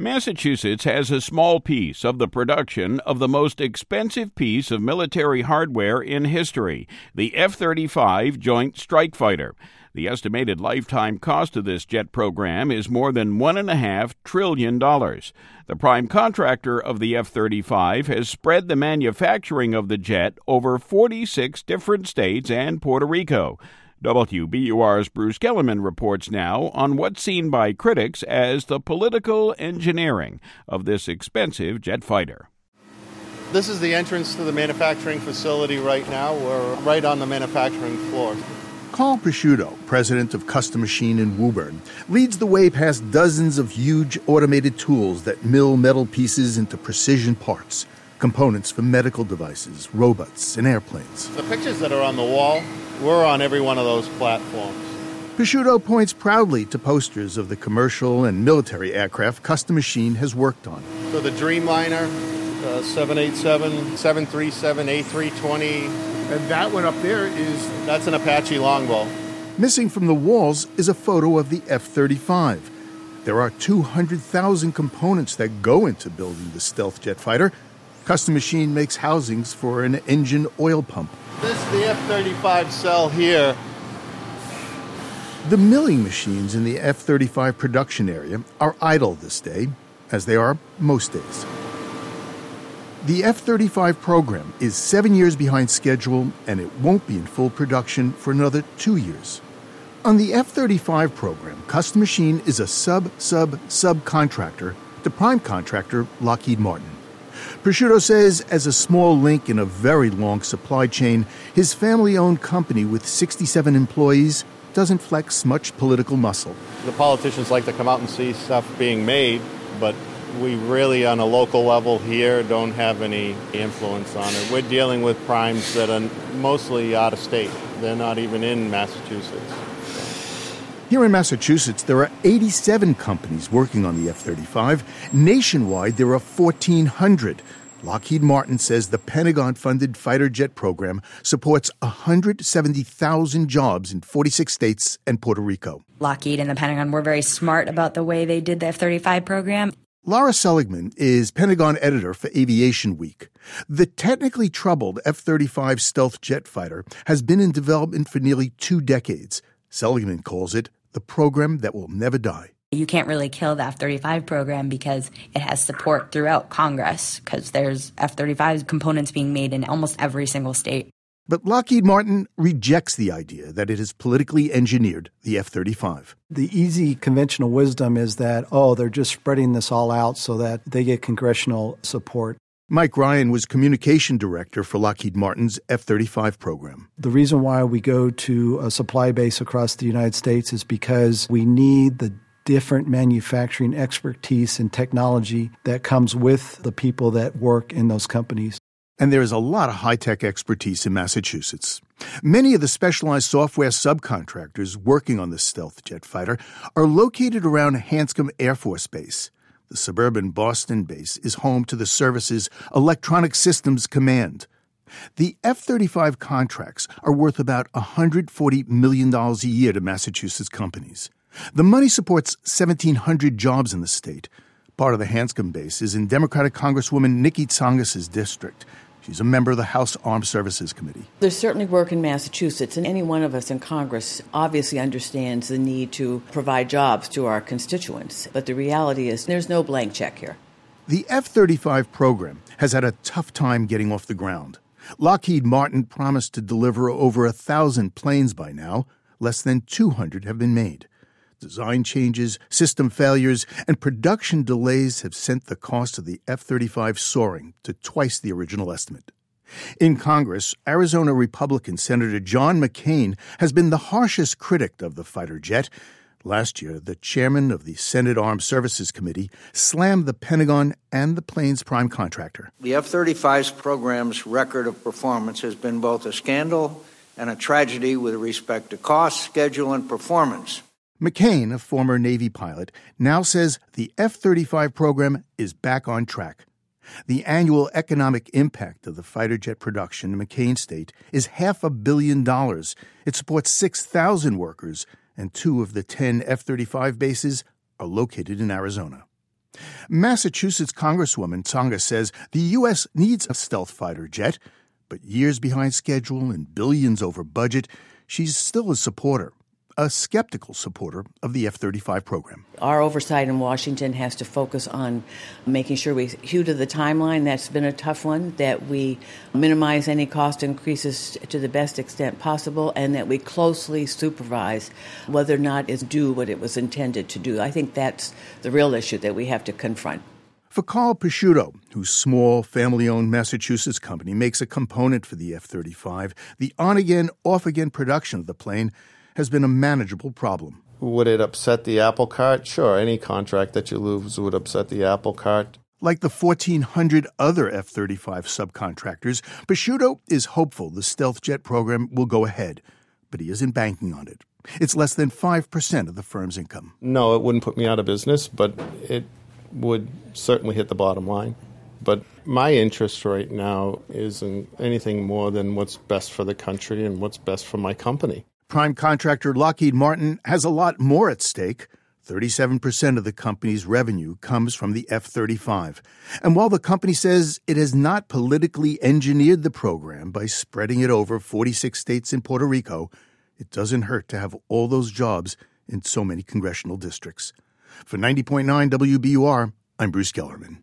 Massachusetts has a small piece of the production of the most expensive piece of military hardware in history, the F-35 Joint Strike Fighter. The estimated lifetime cost of this jet program is more than $1.5 trillion. The prime contractor of the F-35 has spread the manufacturing of the jet over 46 different states and Puerto Rico. WBUR's Bruce Gellerman reports now on what's seen by critics as the political engineering of this expensive jet fighter. This is the entrance to the manufacturing facility right now. We're right on the manufacturing floor. Carl Prosciutto, president of Custom Machine in Woburn, leads the way past dozens of huge automated tools that mill metal pieces into precision parts, components for medical devices, robots, and airplanes. The pictures that are on the wall, we're on every one of those platforms. Prosciutto points proudly to posters of the commercial and military aircraft Custom Machine has worked on. So the Dreamliner, 787, 737, A320. And that one up there That's an Apache Longbow. Missing from the walls is a photo of the F-35. There are 200,000 components that go into building the stealth jet fighter. Custom Machine makes housings for an engine oil pump. The F-35 cell here. The milling machines in the F-35 production area are idle this day, as they are most days. The F-35 program is 7 years behind schedule, and it won't be in full production for another 2 years. On the F-35 program, Custom Machine is a subcontractor to prime contractor Lockheed Martin. Prosciutto says as a small link in a very long supply chain, his family-owned company with 67 employees doesn't flex much political muscle. The politicians like to come out and see stuff being made, but we really, on a local level here, don't have any influence on it. We're dealing with primes that are mostly out of state. They're not even in Massachusetts. Here in Massachusetts, there are 87 companies working on the F-35. Nationwide, there are 1,400. Lockheed Martin says the Pentagon-funded fighter jet program supports 170,000 jobs in 46 states and Puerto Rico. Lockheed and the Pentagon were very smart about the way they did the F-35 program. Laura Seligman is Pentagon editor for Aviation Week. The technically troubled F-35 stealth jet fighter has been in development for nearly 2 decades. Seligman calls it the program that will never die. You can't really kill the F-35 program because it has support throughout Congress, because there's F-35 components being made in almost every single state. But Lockheed Martin rejects the idea that it has politically engineered the F-35. The easy conventional wisdom is that, they're just spreading this all out so that they get congressional support. Mike Ryan was communication director for Lockheed Martin's F-35 program. The reason why we go to a supply base across the United States is because we need the different manufacturing expertise and technology that comes with the people that work in those companies. And there is a lot of high-tech expertise in Massachusetts. Many of the specialized software subcontractors working on the stealth jet fighter are located around Hanscom Air Force Base. The suburban Boston base is home to the service's Electronic Systems Command. The F-35 contracts are worth about $140 million a year to Massachusetts companies. The money supports 1,700 jobs in the state. Part of the Hanscom base is in Democratic Congresswoman Nikki Tsongas' district. She's a member of the House Armed Services Committee. There's certainly work in Massachusetts, and any one of us in Congress obviously understands the need to provide jobs to our constituents. But the reality is there's no blank check here. The F-35 program has had a tough time getting off the ground. Lockheed Martin promised to deliver over 1,000 planes by now. Less than 200 have been made. Design changes, system failures, and production delays have sent the cost of the F-35 soaring to twice the original estimate. In Congress, Arizona Republican Senator John McCain has been the harshest critic of the fighter jet. Last year, the chairman of the Senate Armed Services Committee slammed the Pentagon and the plane's prime contractor. The F-35's program's record of performance has been both a scandal and a tragedy with respect to cost, schedule, and performance. McCain, a former Navy pilot, now says the F-35 program is back on track. The annual economic impact of the fighter jet production in McCain State is $500 million. It supports 6,000 workers, and 2 of the 10 F-35 bases are located in Arizona. Massachusetts Congresswoman Tsonga says the U.S. needs a stealth fighter jet, but years behind schedule and billions over budget, she's still a supporter, a skeptical supporter of the F-35 program. Our oversight in Washington has to focus on making sure we hew to the timeline. That's been a tough one, that we minimize any cost increases to the best extent possible, and that we closely supervise whether or not it's do what it was intended to do. I think that's the real issue that we have to confront. For Carl Pisciuto, whose small, family-owned Massachusetts company makes a component for the F-35, the on-again, off-again production of the plane has been a manageable problem. Would it upset the apple cart? Sure, any contract that you lose would upset the apple cart. Like the 1,400 other F-35 subcontractors, Pisciuto is hopeful the stealth jet program will go ahead, but he isn't banking on it. It's less than 5% of the firm's income. No, it wouldn't put me out of business, but it would certainly hit the bottom line. But my interest right now isn't anything more than what's best for the country and what's best for my company. Prime contractor Lockheed Martin has a lot more at stake. 37% of the company's revenue comes from the F-35. And while the company says it has not politically engineered the program by spreading it over 46 states and Puerto Rico, it doesn't hurt to have all those jobs in so many congressional districts. For 90.9 WBUR, I'm Bruce Gellerman.